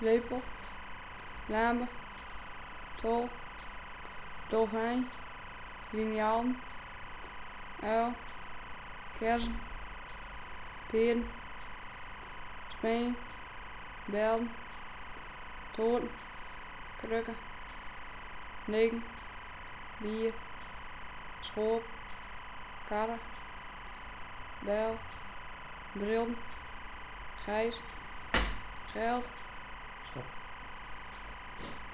lepel, lampe, tol, dolfijn, liniaal, uil, kersen, peren, speen, belden, toorten, krukken, negen, bier, schoop, karren, bijl, brillen, gijs, geld. Stop.